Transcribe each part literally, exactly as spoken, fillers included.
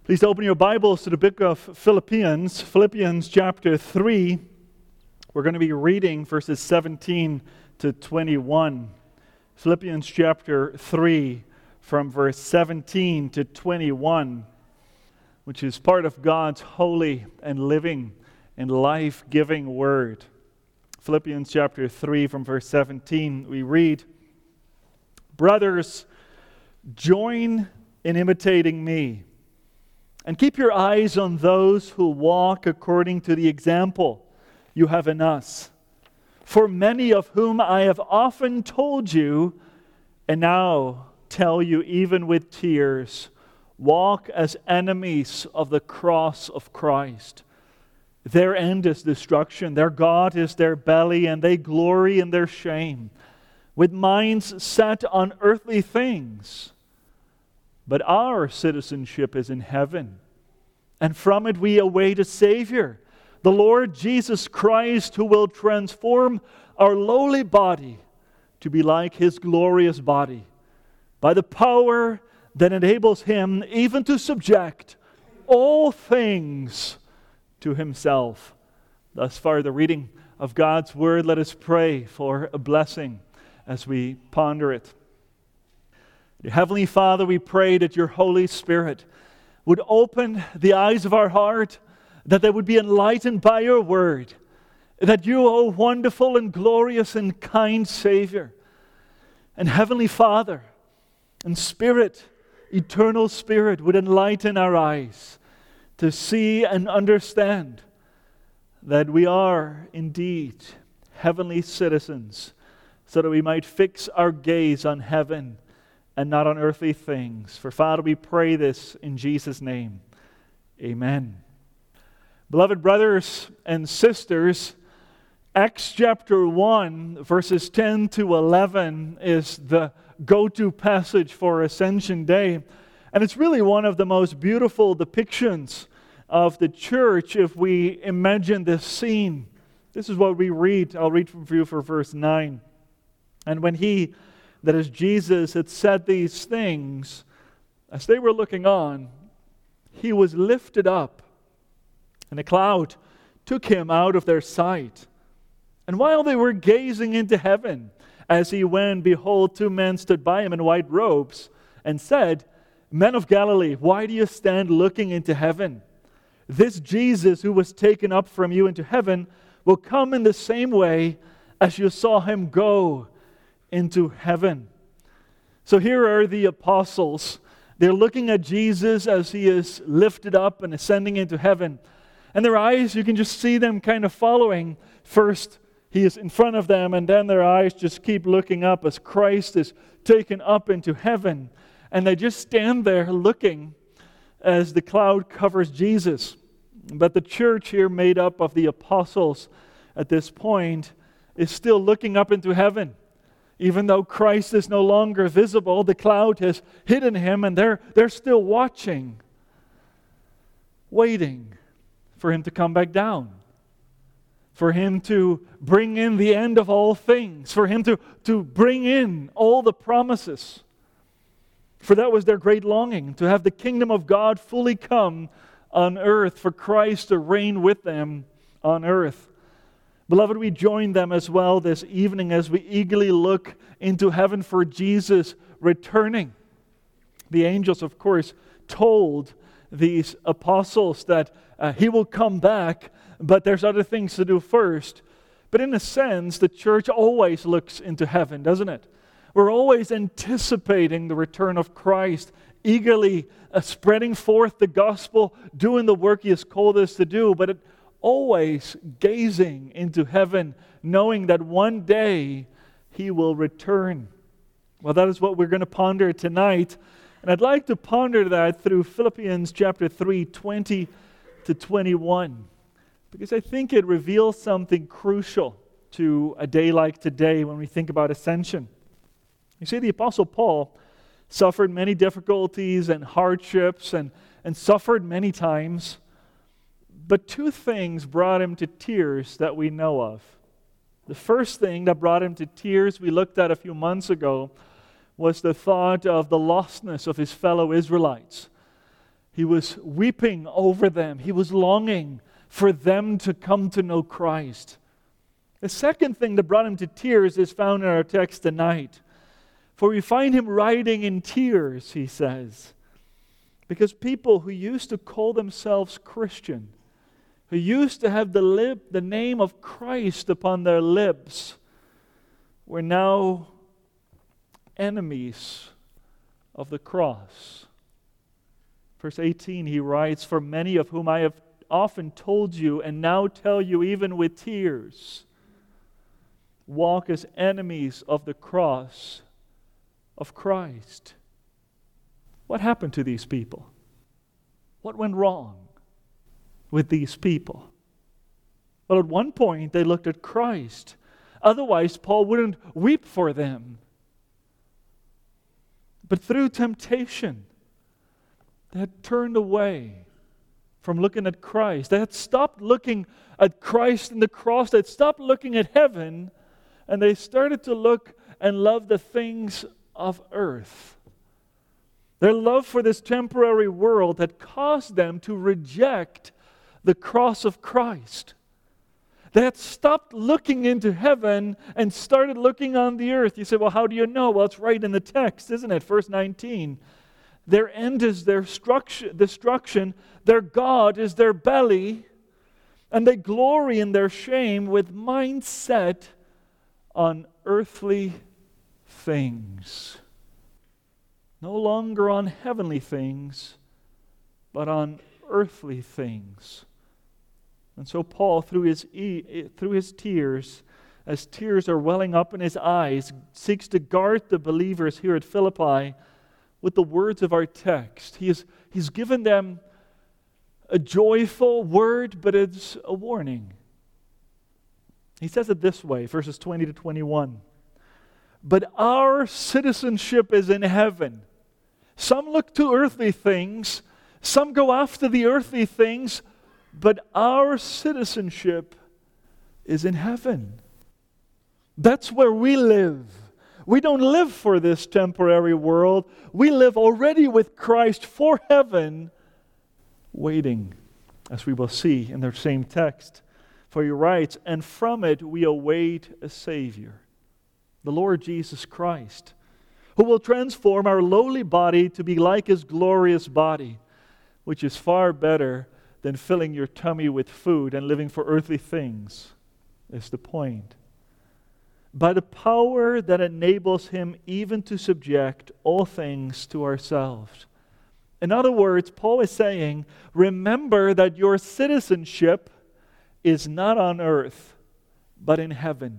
Please open your Bibles to the book of Philippians, Philippians chapter three. We're going to be reading verses seventeen to twenty-one. Philippians chapter three, from verse seventeen to twenty-one, which is part of God's holy and living and life-giving word. Philippians chapter three, from verse seventeen, we read, "Brothers, join in imitating me, and keep your eyes on those who walk according to the example you have in us. For many of whom I have often told you, and now tell you even with tears, walk as enemies of the cross of Christ. Their end is destruction, their God is their belly, and they glory in their shame, with minds set on earthly things. But our citizenship is in heaven, and from it we await a Savior, the Lord Jesus Christ, who will transform our lowly body to be like His glorious body, by the power that enables Him even to subject all things to Himself." Thus far, the reading of God's Word. Let us pray for a blessing as we ponder it. Dear Heavenly Father, we pray that Your Holy Spirit would open the eyes of our heart, that they would be enlightened by Your Word, that You, O wonderful and glorious and kind Savior, and Heavenly Father, and Spirit, eternal Spirit, would enlighten our eyes to see and understand that we are indeed heavenly citizens, so that we might fix our gaze on heaven and not on earthly things. For Father, we pray this in Jesus' name. Amen. Beloved brothers and sisters, Acts chapter one, verses ten to eleven is the go-to passage for Ascension Day. And it's really one of the most beautiful depictions of the church if we imagine this scene. This is what we read. I'll read for you for verse nine. "And when he, that is Jesus, had said these things, as they were looking on, He was lifted up, and a cloud took Him out of their sight. And while they were gazing into heaven, as He went, behold, two men stood by Him in white robes, and said, 'Men of Galilee, why do you stand looking into heaven? This Jesus who was taken up from you into heaven will come in the same way as you saw Him go into heaven.'" So here are the apostles. They're looking at Jesus as He is lifted up and ascending into heaven. And their eyes, you can just see them kind of following. First, He is in front of them, and then their eyes just keep looking up as Christ is taken up into heaven. And they just stand there looking as the cloud covers Jesus. But the church here, made up of the apostles at this point, is still looking up into heaven. Even though Christ is no longer visible, the cloud has hidden Him, and they're, they're still watching, waiting for Him to come back down, for Him to bring in the end of all things, for Him to, to bring in all the promises. For that was their great longing, to have the kingdom of God fully come on earth, for Christ to reign with them on earth. Beloved, we join them as well this evening as we eagerly look into heaven for Jesus returning. The angels, of course, told these apostles that uh, He will come back, but there's other things to do first. But in a sense, the church always looks into heaven, doesn't it? We're always anticipating the return of Christ, eagerly uh, spreading forth the gospel, doing the work He has called us to do, but it always gazing into heaven, knowing that one day He will return. Well, that is what we're going to ponder tonight. And I'd like to ponder that through Philippians chapter three, twenty to twenty-one. Because I think it reveals something crucial to a day like today when we think about ascension. You see, the Apostle Paul suffered many difficulties and hardships and, and suffered many times. But two things brought him to tears that we know of. The first thing that brought him to tears, we looked at a few months ago, was the thought of the lostness of his fellow Israelites. He was weeping over them. He was longing for them to come to know Christ. The second thing that brought him to tears is found in our text tonight. For we find him writing in tears, he says, because people who used to call themselves Christian, who used to have the lip, the name of Christ upon their lips, were now enemies of the cross. Verse eighteen, he writes, "For many of whom I have often told you, and now tell you even with tears, walk as enemies of the cross of Christ." What happened to these people? What went wrong with these people? Well, at one point they looked at Christ. Otherwise, Paul wouldn't weep for them. But through temptation, they had turned away from looking at Christ. They had stopped looking at Christ and the cross. They had stopped looking at heaven, and they started to look and love the things of earth. Their love for this temporary world had caused them to reject the cross of Christ. They had stopped looking into heaven and started looking on the earth. You say, well, how do you know? Well, it's right in the text, isn't it? Verse nineteen. Their end is their destruction. Their God is their belly. And they glory in their shame with mind set on earthly things. No longer on heavenly things, but on earthly things. And so Paul, through his, e- through his tears, as tears are welling up in his eyes, seeks to guard the believers here at Philippi with the words of our text. He is, he's given them a joyful word, but it's a warning. He says it this way, verses twenty to twenty-one. But our citizenship is in heaven. Some look to earthly things, some go after the earthly things, but our citizenship is in heaven. That's where we live. We don't live for this temporary world. We live already with Christ for heaven, waiting, as we will see in the same text. For he writes, "And from it we await a Savior, the Lord Jesus Christ, who will transform our lowly body to be like His glorious body, which is far better than filling your tummy with food and living for earthly things," is the point. "By the power that enables Him even to subject all things to ourselves." In other words, Paul is saying, remember that your citizenship is not on earth, but in heaven,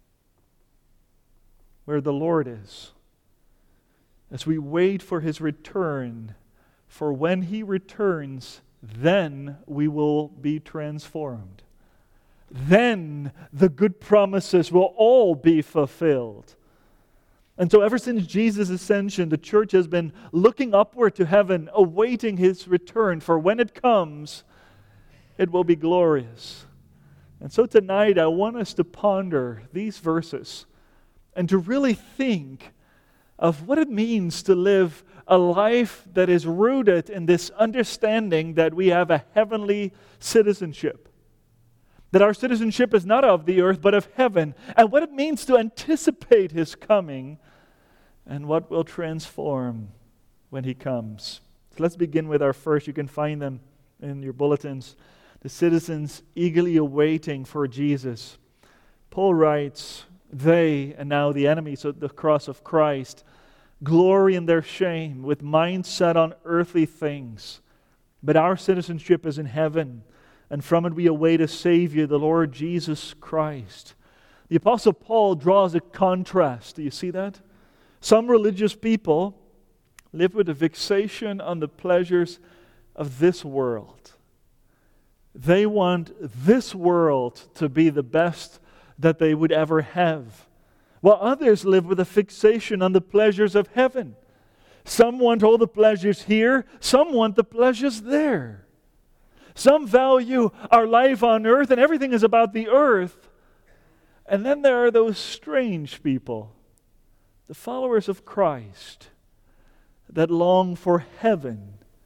where the Lord is. As we wait for His return, for when He returns, then we will be transformed. Then the good promises will all be fulfilled. And so ever since Jesus' ascension, the church has been looking upward to heaven, awaiting His return. For when it comes, it will be glorious. And so tonight I want us to ponder these verses and to really think of what it means to live a life that is rooted in this understanding that we have a heavenly citizenship. That our citizenship is not of the earth, but of heaven. And what it means to anticipate His coming and what will transform when He comes. So let's begin with our first. You can find them in your bulletins. The citizens eagerly awaiting for Jesus. Paul writes, they, and now the enemies of the cross of Christ, glory in their shame with mind set on earthly things. But our citizenship is in heaven, and from it we await a Savior, the Lord Jesus Christ. The Apostle Paul draws a contrast. Do you see that? Some religious people live with a fixation on the pleasures of this world. They want this world to be the best that they would ever have, while others live with a fixation on the pleasures of heaven. Some want all the pleasures here, some want the pleasures there. Some value our life on earth and everything is about the earth. And then there are those strange people, the followers of Christ, that long for heaven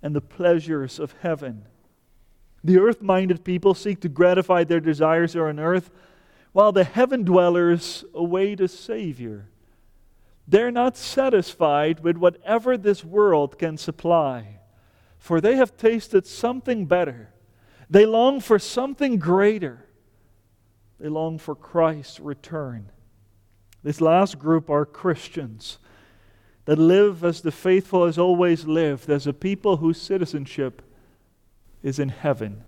and the pleasures of heaven. The earth-minded people seek to gratify their desires here on earth, while the heaven dwellers await a Savior. They're not satisfied with whatever this world can supply, for they have tasted something better. They long for something greater. They long for Christ's return. This last group are Christians that live as the faithful has always lived, as a people whose citizenship is in heaven.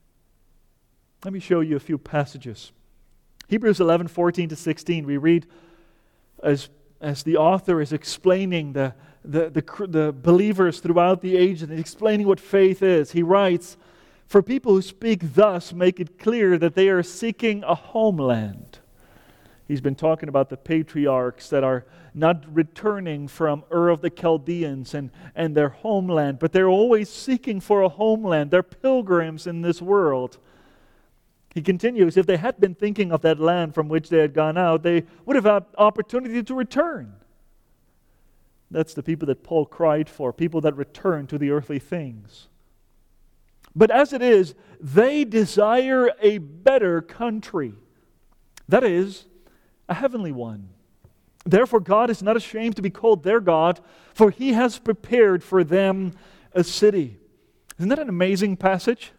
Let me show you a few passages. Hebrews eleven, fourteen to sixteen, we read as, as the author is explaining the, the, the, the believers throughout the ages and explaining what faith is. He writes, "For people who speak thus make it clear that they are seeking a homeland." He's been talking about the patriarchs that are not returning from Ur of the Chaldeans and, and their homeland, but they're always seeking for a homeland. They're pilgrims in this world. He continues, if they had been thinking of that land from which they had gone out, they would have had opportunity to return. That's the people that Paul cried for, people that return to the earthly things. But as it is, they desire a better country. That is, a heavenly one. Therefore, God is not ashamed to be called their God, for He has prepared for them a city. Isn't that an amazing passage?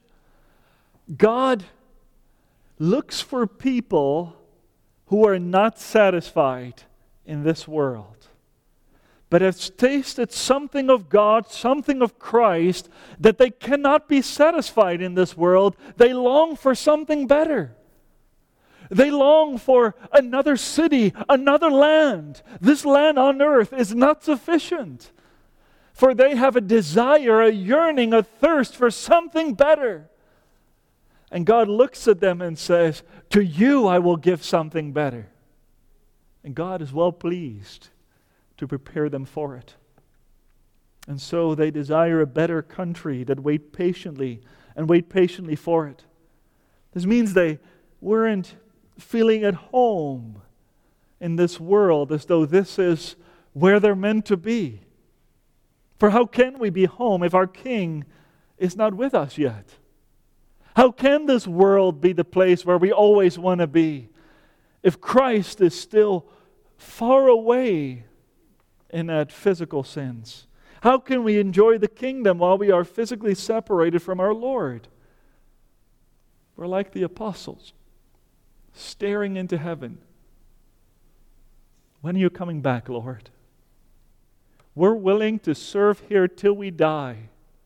God looks for people who are not satisfied in this world, but have tasted something of God, something of Christ, that they cannot be satisfied in this world. They long for something better. They long for another city, another land. This land on earth is not sufficient, for they have a desire, a yearning, a thirst for something better. And God looks at them and says, to you I will give something better. And God is well pleased to prepare them for it. And so they desire a better country that wait patiently and wait patiently for it. This means they weren't feeling at home in this world as though this is where they're meant to be. For how can we be home if our King is not with us yet? How can this world be the place where we always want to be if Christ is still far away in that physical sense? How can we enjoy the kingdom while we are physically separated from our Lord? We're like the apostles, staring into heaven. When are you coming back, Lord? We're willing to serve here till we die.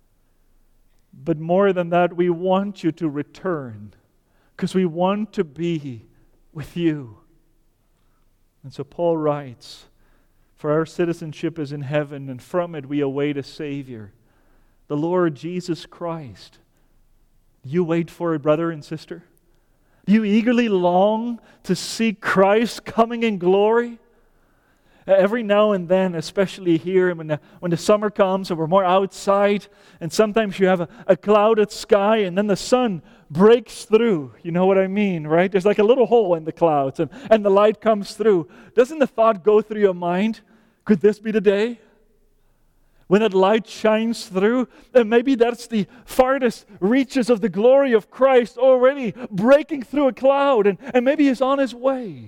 But more than that, we want you to return because we want to be with you. And so Paul writes, for our citizenship is in heaven, and from it we await a Savior, the Lord Jesus Christ. You wait for it, brother and sister? Do you eagerly long to see Christ coming in glory? Every now and then, especially here when the, when the summer comes and we're more outside, and sometimes you have a, a clouded sky and then the sun breaks through. You know what I mean, right? There's like a little hole in the clouds and, and the light comes through. Doesn't the thought go through your mind, could this be the day? When that light shines through, and maybe that's the farthest reaches of the glory of Christ already breaking through a cloud, and, and maybe He's on His way.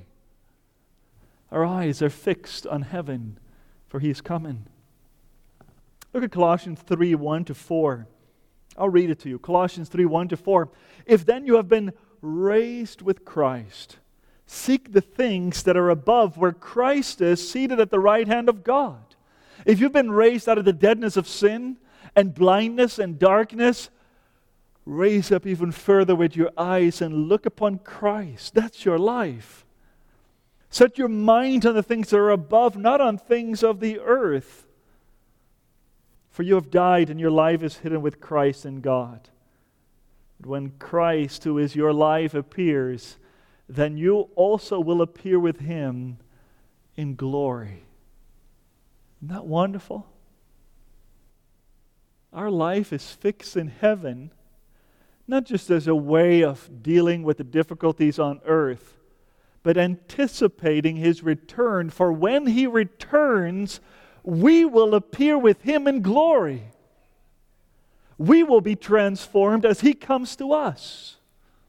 Our eyes are fixed on heaven, for He is coming. Look at Colossians three, one to four. I'll read it to you. Colossians three, one to four. If then you have been raised with Christ, seek the things that are above, where Christ is seated at the right hand of God. If you've been raised out of the deadness of sin and blindness and darkness, raise up even further with your eyes and look upon Christ. That's your life. Set your mind on the things that are above, not on things of the earth. For you have died, and your life is hidden with Christ in God. But when Christ, who is your life, appears, then you also will appear with Him in glory. Isn't that wonderful? Our life is fixed in heaven, not just as a way of dealing with the difficulties on earth, but anticipating His return. For when He returns, we will appear with Him in glory. We will be transformed as He comes to us.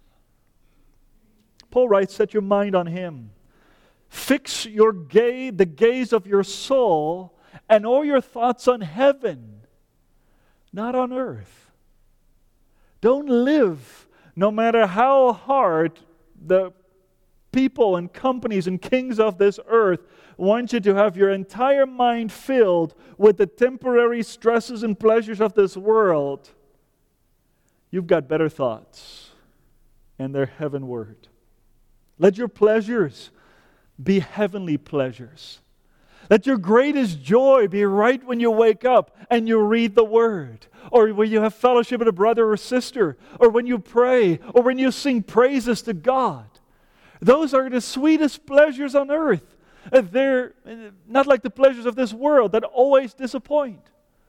Paul writes, set your mind on Him. Fix your gaze, the gaze of your soul and all your thoughts on heaven, not on earth. Don't live, no matter how hard the people and companies and kings of this earth want you to have your entire mind filled with the temporary stresses and pleasures of this world. You've got better thoughts, and they're heavenward. Let your pleasures be heavenly pleasures. Let your greatest joy be right when you wake up and you read the Word, or when you have fellowship with a brother or sister, or when you pray, or when you sing praises to God. Those are the sweetest pleasures on earth. They're not like the pleasures of this world that always disappoint.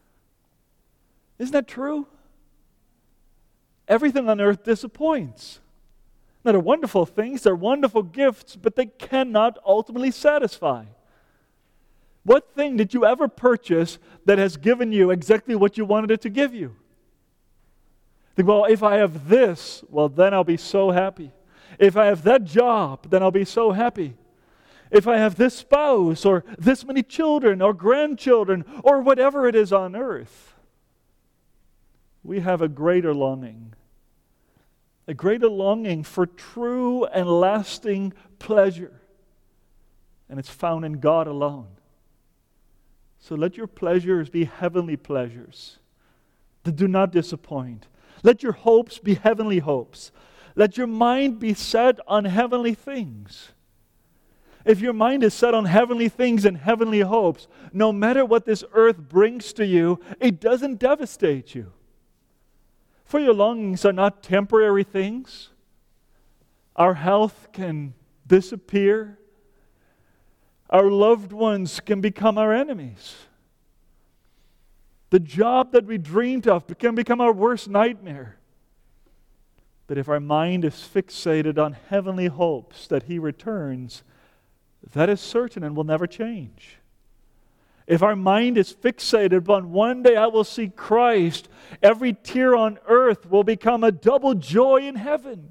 Isn't that true? Everything on earth disappoints. Now, they're wonderful things, they're wonderful gifts, but they cannot ultimately satisfy. What thing did you ever purchase that has given you exactly what you wanted it to give you? Think, well, if I have this, well, then I'll be so happy. If I have that job, then I'll be so happy. If I have this spouse, or this many children, or grandchildren, or whatever it is on earth, we have a greater longing. A greater longing for true and lasting pleasure. And it's found in God alone. So let your pleasures be heavenly pleasures that do not disappoint. Let your hopes be heavenly hopes. Let your mind be set on heavenly things. If your mind is set on heavenly things and heavenly hopes, no matter what this earth brings to you, it doesn't devastate you. For your longings are not temporary things. Our health can disappear. Our loved ones can become our enemies. The job that we dreamed of can become our worst nightmare. But if our mind is fixated on heavenly hopes that He returns, that is certain and will never change. If our mind is fixated upon one day I will see Christ, every tear on earth will become a double joy in heaven.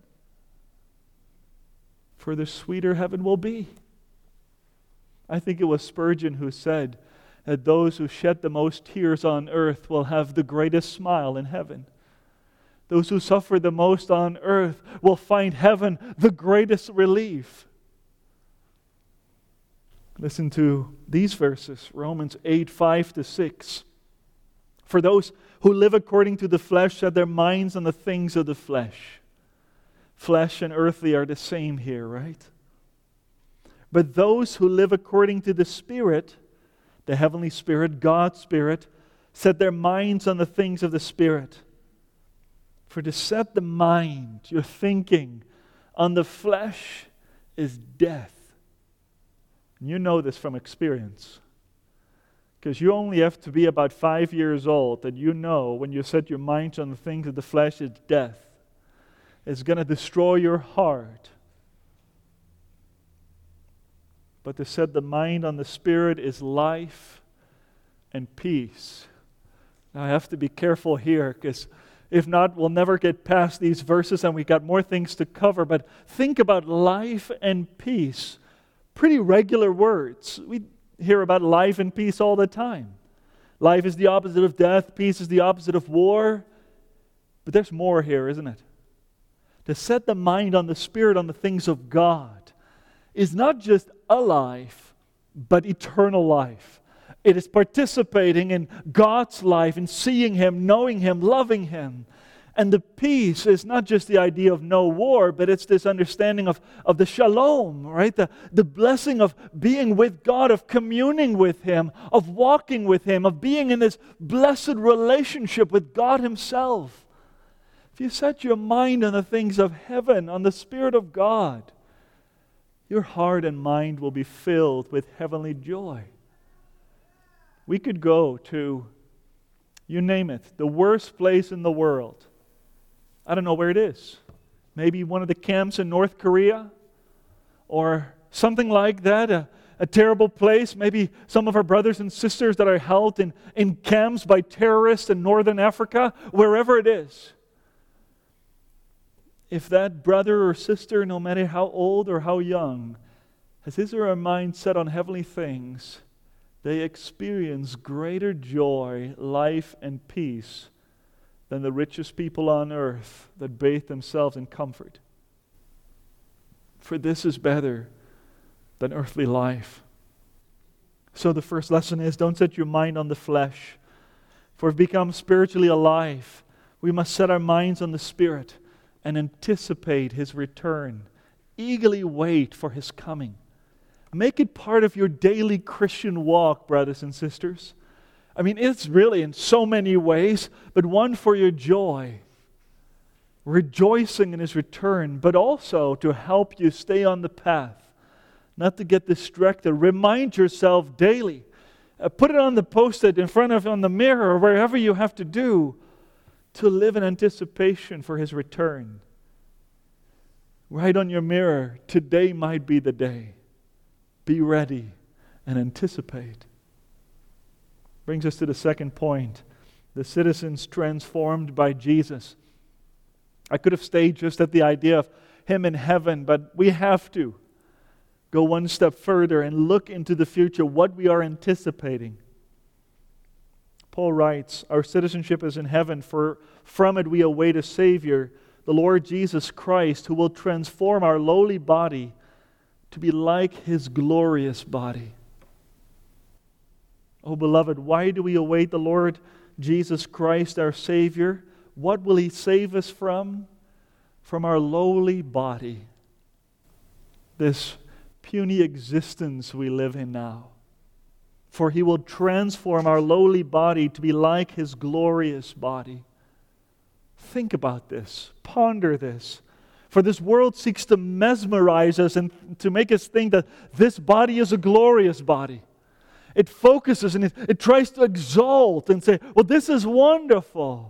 For the sweeter heaven will be. I think it was Spurgeon who said that those who shed the most tears on earth will have the greatest smile in heaven. Those who suffer the most on earth will find heaven the greatest relief. Listen to these verses, Romans eight, five to six. For those who live according to the flesh set their minds on the things of the flesh. Flesh and earthly are the same here, right? But those who live according to the Spirit, the heavenly Spirit, God's Spirit, set their minds on the things of the Spirit. For to set the mind, your thinking, on the flesh is death. And you know this from experience. Because you only have to be about five years old and you know when you set your mind on the things of the flesh, it's death. It's going to destroy your heart. But to set the mind on the Spirit is life and peace. Now I have to be careful here because if not, we'll never get past these verses and we've got more things to cover. But think about life and peace. Pretty regular words. We hear about life and peace all the time. Life is the opposite of death. Peace is the opposite of war. But there's more here, isn't it? To set the mind on the Spirit, on the things of God, is not just a life, but eternal life. It is participating in God's life, in seeing Him, knowing Him, loving Him. And the peace is not just the idea of no war, but it's this understanding of, of the shalom, right? The, the blessing of being with God, of communing with Him, of walking with Him, of being in this blessed relationship with God Himself. If you set your mind on the things of heaven, on the Spirit of God, your heart and mind will be filled with heavenly joy. We could go to, you name it, the worst place in the world. I don't know where it is. Maybe one of the camps in North Korea or something like that. Uh, a terrible place, maybe some of our brothers and sisters that are held in, in camps by terrorists in northern Africa, wherever it is. If that brother or sister, no matter how old or how young, has his or her mind set on heavenly things, they experience greater joy, life, and peace than the richest people on earth that bathe themselves in comfort. For this is better than earthly life. So the first lesson is, don't set your mind on the flesh. For if we become spiritually alive, we must set our minds on the Spirit and anticipate His return. Eagerly wait for His coming. Make it part of your daily Christian walk, brothers and sisters. I mean, it's really in so many ways, but one for your joy. Rejoicing in His return, but also to help you stay on the path. Not to get distracted. Remind yourself daily. Uh, put it on the post-it in front of on the mirror or wherever you have to do to live in anticipation for His return. Write on your mirror, today might be the day. Be ready and anticipate. Brings us to the second point. The citizens transformed by Jesus. I could have stayed just at the idea of Him in heaven, but we have to go one step further and look into the future, what we are anticipating. Paul writes, our citizenship is in heaven, for from it we await a Savior, the Lord Jesus Christ, who will transform our lowly body to be like His glorious body. Oh, beloved, why do we await the Lord Jesus Christ, our Savior? What will He save us from? From our lowly body. This puny existence we live in now. For He will transform our lowly body to be like His glorious body. Think about this. Ponder this. For this world seeks to mesmerize us and to make us think that this body is a glorious body. It focuses and it, it tries to exalt and say, well, this is wonderful.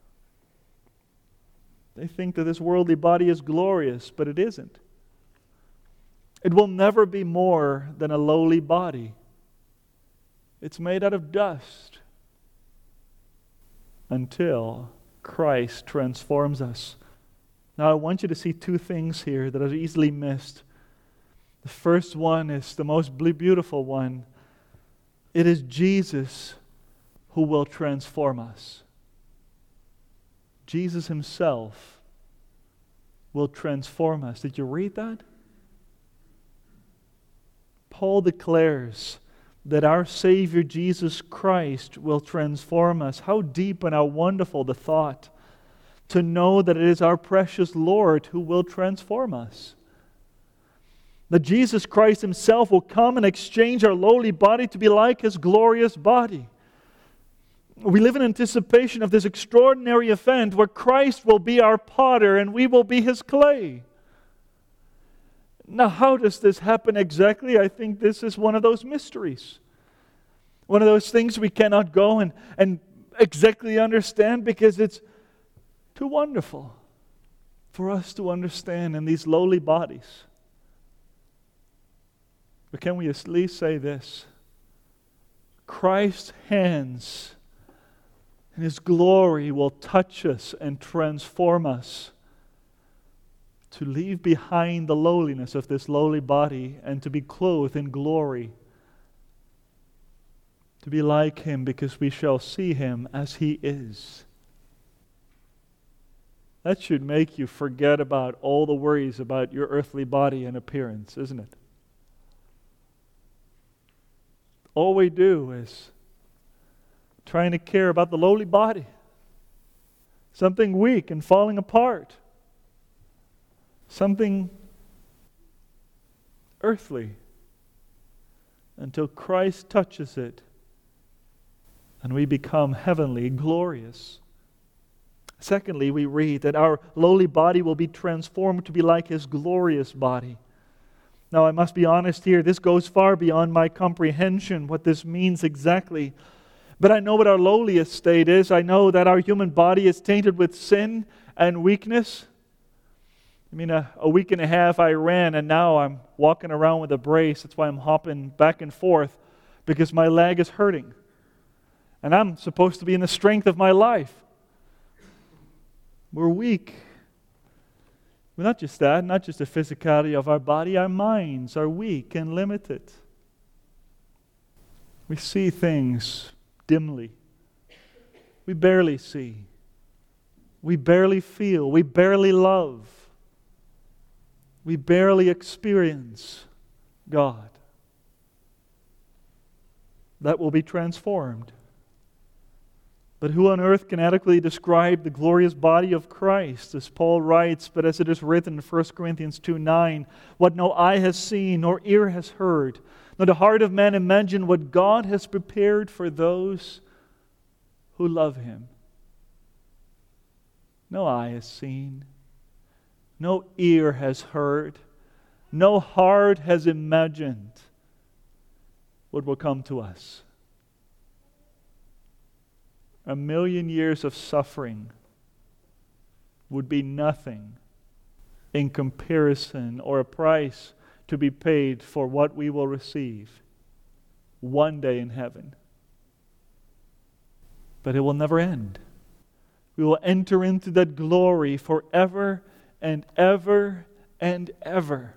They think that this worldly body is glorious, but it isn't. It will never be more than a lowly body. It's made out of dust until Christ transforms us. Now I want you to see two things here that are easily missed. The first one is the most beautiful one. It is Jesus who will transform us. Jesus Himself will transform us. Did you read that? Paul declares that our Savior Jesus Christ will transform us. How deep and how wonderful the thought to know that it is our precious Lord who will transform us. That Jesus Christ Himself will come and exchange our lowly body to be like His glorious body. We live in anticipation of this extraordinary event where Christ will be our potter and we will be His clay. Now, how does this happen exactly? I think this is one of those mysteries. One of those things we cannot go and, and exactly understand because it's too wonderful for us to understand in these lowly bodies. But can we at least say this? Christ's hands and His glory will touch us and transform us to leave behind the lowliness of this lowly body and to be clothed in glory. To be like Him because we shall see Him as He is. That should make you forget about all the worries about your earthly body and appearance, isn't it? All we do is trying to care about the lowly body. Something weak and falling apart. Something earthly. Until Christ touches it and we become heavenly, glorious. Secondly, we read that our lowly body will be transformed to be like His glorious body. Now, I must be honest here, this goes far beyond my comprehension, what this means exactly. But I know what our lowliest state is. I know that our human body is tainted with sin and weakness. I mean, a, a week and a half I ran, and now I'm walking around with a brace. That's why I'm hopping back and forth, because my leg is hurting. And I'm supposed to be in the strength of my life. We're weak. But not just that, not just the physicality of our body, our minds are weak and limited. We see things dimly. We barely see. We barely feel. We barely love. We barely experience God. That will be transformed. But who on earth can adequately describe the glorious body of Christ? As Paul writes, but as it is written in First Corinthians two nine, what no eye has seen, nor ear has heard, nor the heart of man imagined what God has prepared for those who love Him. No eye has seen, no ear has heard, no heart has imagined what will come to us. A million years of suffering would be nothing in comparison or a price to be paid for what we will receive one day in heaven. But it will never end. We will enter into that glory forever and ever and ever.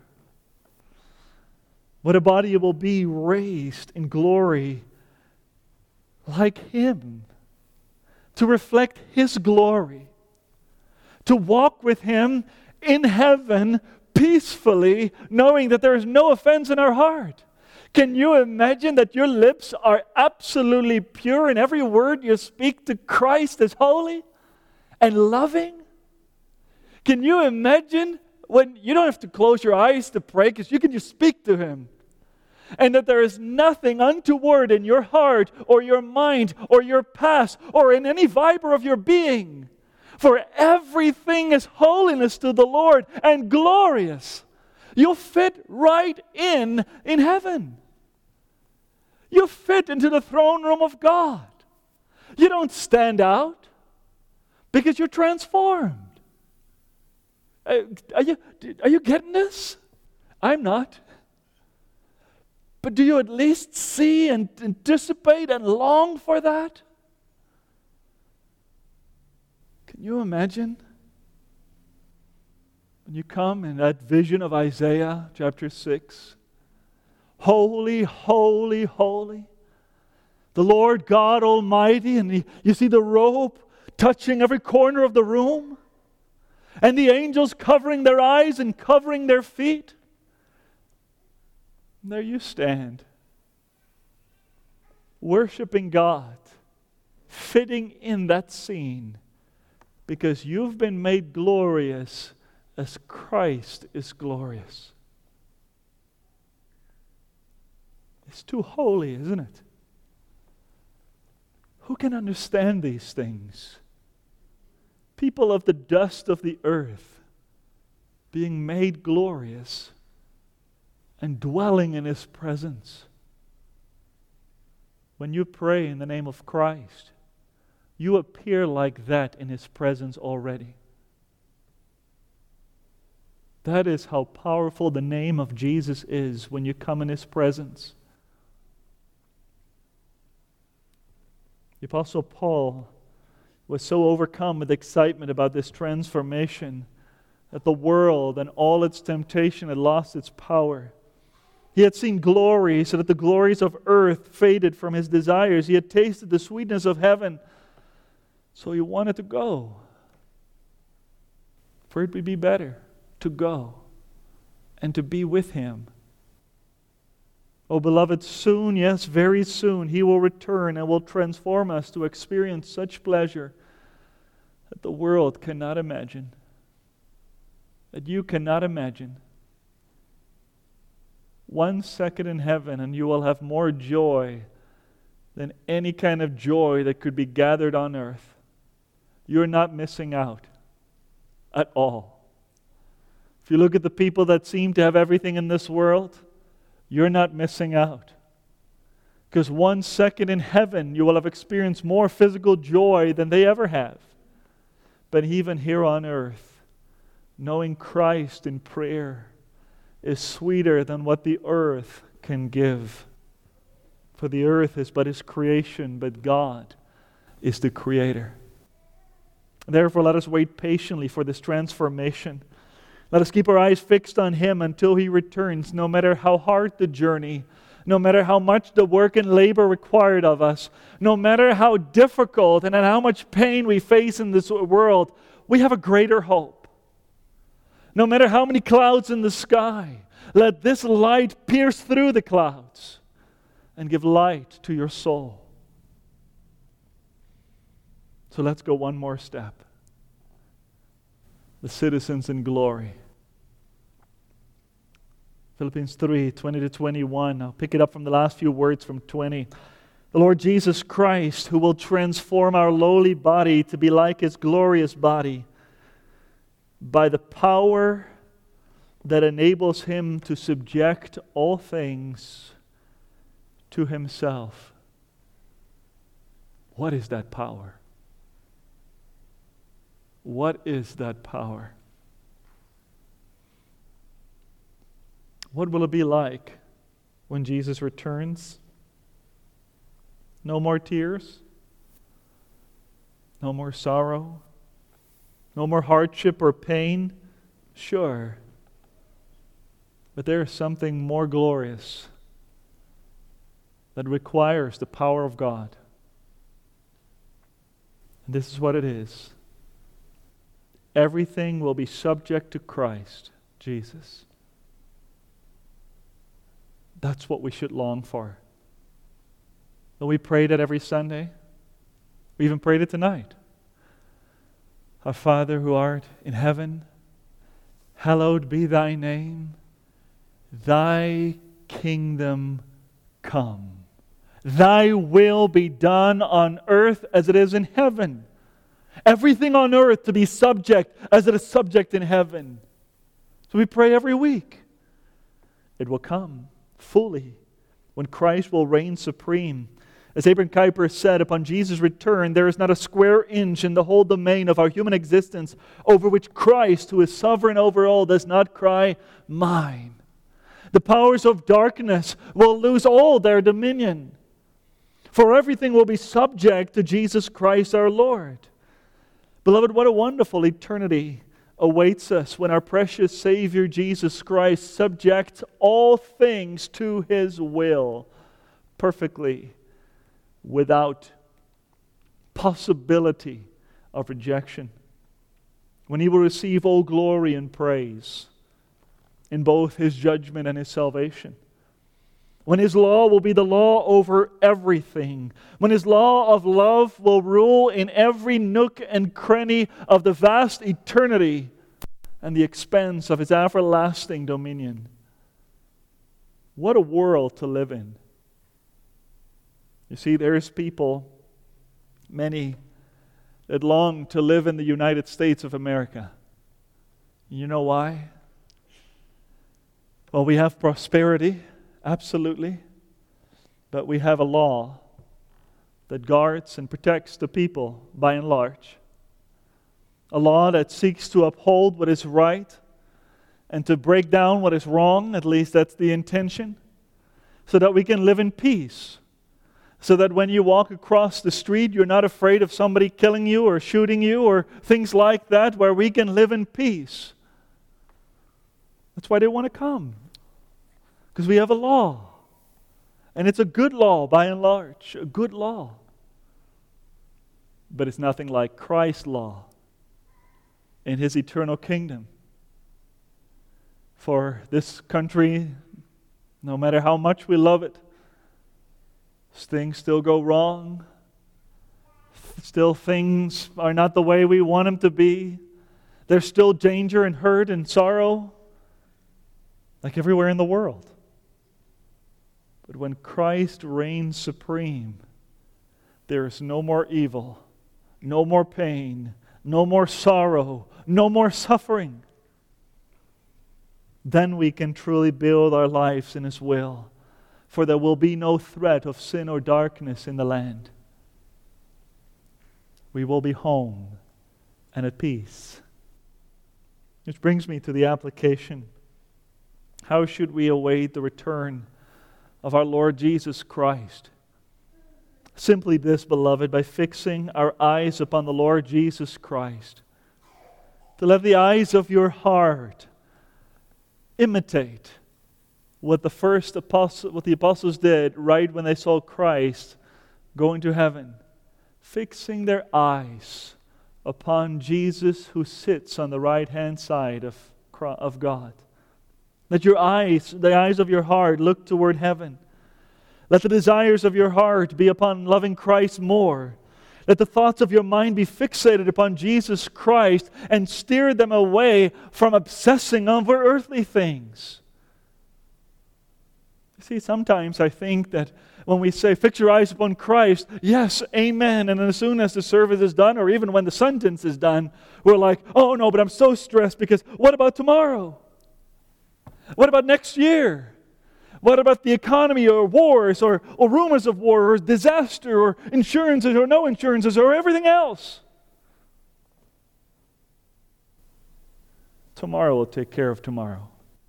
What a body it will be, raised in glory like Him, to reflect His glory, to walk with Him in heaven peacefully, knowing that there is no offense in our heart. Can you imagine that your lips are absolutely pure and every word you speak to Christ is holy and loving? Can you imagine when you don't have to close your eyes to pray, because you can just speak to Him? And that there is nothing untoward in your heart or your mind or your past or in any fiber of your being. For everything is holiness to the Lord and glorious. You'll fit right in in heaven. You fit into the throne room of God. You don't stand out because you're transformed. Uh, are you, are you getting this? I'm not. But do you at least see and anticipate and long for that? Can you imagine when you come in that vision of Isaiah chapter six? Holy, holy, holy, the Lord God Almighty, and the, you see the robe touching every corner of the room, and the angels covering their eyes and covering their feet. And there you stand, worshiping God, fitting in that scene, because you've been made glorious as Christ is glorious. It's too holy, isn't it? Who can understand these things? People of the dust of the earth being made glorious and dwelling in His presence. When you pray in the name of Christ, you appear like that in His presence already. That is how powerful the name of Jesus is when you come in His presence. The Apostle Paul was so overcome with excitement about this transformation that the world and all its temptation had lost its power. He had seen glory so that the glories of earth faded from his desires. He had tasted the sweetness of heaven, so he wanted to go. For it would be better to go and to be with Him. Oh, beloved, soon, yes, very soon, He will return and will transform us to experience such pleasure that the world cannot imagine, that you cannot imagine. One second in heaven and you will have more joy than any kind of joy that could be gathered on earth. You're not missing out at all. If you look at the people that seem to have everything in this world, you're not missing out. Because one second in heaven you will have experienced more physical joy than they ever have. But even here on earth, knowing Christ in prayer is sweeter than what the earth can give. For the earth is but His creation, but God is the Creator. Therefore, let us wait patiently for this transformation. Let us keep our eyes fixed on Him until He returns, no matter how hard the journey, no matter how much the work and labor required of us, no matter how difficult and how much pain we face in this world, we have a greater hope. No matter how many clouds in the sky, let this light pierce through the clouds and give light to your soul. So let's go one more step. The citizens in glory. Philippians three, twenty to twenty-one. I'll pick it up from the last few words from twenty. The Lord Jesus Christ, who will transform our lowly body to be like His glorious body by the power that enables Him to subject all things to Himself. What is that power? What is that power? What will it be like when Jesus returns? No more tears? No more sorrow? No more hardship or pain? Sure. But there is something more glorious that requires the power of God. And this is what it is. Everything will be subject to Christ, Jesus. That's what we should long for. And we prayed it every Sunday. We even prayed it tonight. Our Father who art in heaven, hallowed be Thy name. Thy kingdom come. Thy will be done on earth as it is in heaven. Everything on earth to be subject as it is subject in heaven. So we pray every week. It will come fully when Christ will reign supreme. As Abraham Kuyper said, upon Jesus' return, there is not a square inch in the whole domain of our human existence over which Christ, who is sovereign over all, does not cry, mine. The powers of darkness will lose all their dominion. For everything will be subject to Jesus Christ our Lord. Beloved, what a wonderful eternity awaits us when our precious Savior Jesus Christ subjects all things to His will perfectly, without possibility of rejection. When He will receive all glory and praise in both His judgment and His salvation. When His law will be the law over everything. When His law of love will rule in every nook and cranny of the vast eternity and the expanse of His everlasting dominion. What a world to live in. You see, there's people, many, that long to live in the United States of America. You know why? Well, we have prosperity. Absolutely. But we have a law that guards and protects the people by and large. A law that seeks to uphold what is right and to break down what is wrong, at least that's the intention, so that we can live in peace. So that when you walk across the street, you're not afraid of somebody killing you or shooting you or things like that, where we can live in peace. That's why they want to come. Because we have a law. And it's a good law by and large. A good law. But it's nothing like Christ's law in His eternal kingdom. For this country, no matter how much we love it, things still go wrong. Still things are not the way we want them to be. There's still danger and hurt and sorrow, like everywhere in the world. But when Christ reigns supreme, there is no more evil, no more pain, no more sorrow, no more suffering. Then we can truly build our lives in His will, for there will be no threat of sin or darkness in the land. We will be home and at peace. Which brings me to the application. How should we await the return of our Lord Jesus Christ? Simply this, beloved, by fixing our eyes upon the Lord Jesus Christ. To let the eyes of your heart imitate what the first apostle, what the apostles did right when they saw Christ going to heaven. Fixing their eyes upon Jesus who sits on the right-hand side of, of God. Let your eyes, the eyes of your heart, look toward heaven. Let the desires of your heart be upon loving Christ more. Let the thoughts of your mind be fixated upon Jesus Christ and steer them away from obsessing over earthly things. You see, sometimes I think that when we say, fix your eyes upon Christ, yes, amen. And as soon as the service is done, or even when the sentence is done, we're like, oh no, but I'm so stressed because what about tomorrow? What about next year? What about the economy or wars or, or rumors of war or disaster or insurances or no insurances or everything else? Tomorrow will take care of tomorrow.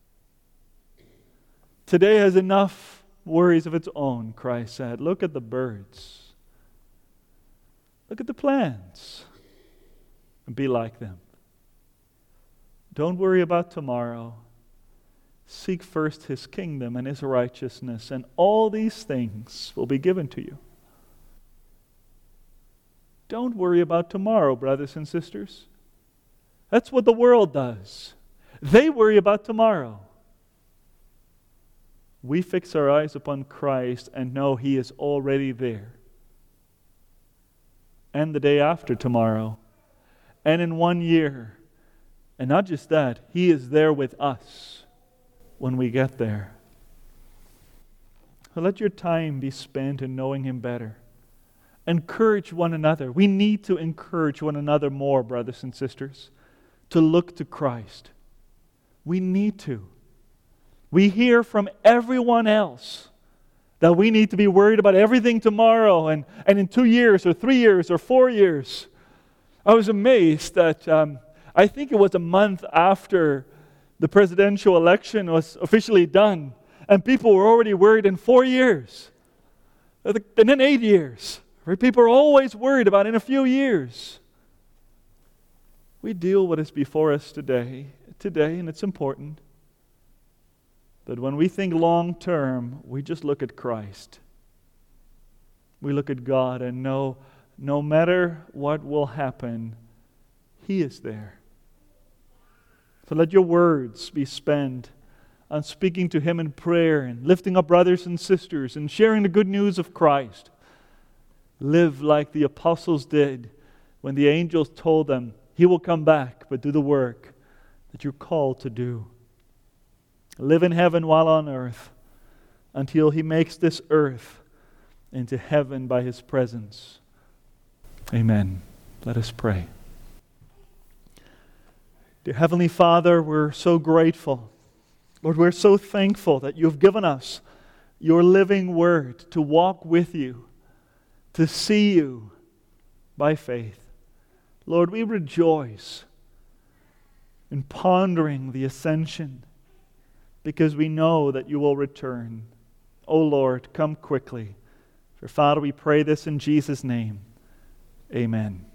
Today has enough worries of its own, Christ said. Look at the birds. Look at the plants. And be like them. Don't worry about tomorrow. Seek first His kingdom and His righteousness, and all these things will be given to you. Don't worry about tomorrow, brothers and sisters. That's what the world does. They worry about tomorrow. We fix our eyes upon Christ and know He is already there. And the day after tomorrow. And in one year. And not just that, He is there with us when we get there. So let your time be spent in knowing Him better. Encourage one another. We need to encourage one another more, brothers and sisters, to look to Christ. We need to. We hear from everyone else that we need to be worried about everything tomorrow and, and in two years or three years or four years. I was amazed that um, I think it was a month after the presidential election was officially done, and people were already worried in four years. And then eight years. Right? People are always worried about in a few years. We deal with what is before us today, today, and it's important. But when we think long term, we just look at Christ. We look at God and know no matter what will happen, He is there. So let your words be spent on speaking to Him in prayer and lifting up brothers and sisters and sharing the good news of Christ. Live like the apostles did when the angels told them, He will come back, but do the work that you're called to do. Live in heaven while on earth until He makes this earth into heaven by His presence. Amen. Let us pray. Dear Heavenly Father, we're so grateful. Lord, we're so thankful that You've given us Your living Word to walk with You, to see You by faith. Lord, we rejoice in pondering the ascension because we know that You will return. O Lord, come quickly. For Father, we pray this in Jesus' name. Amen.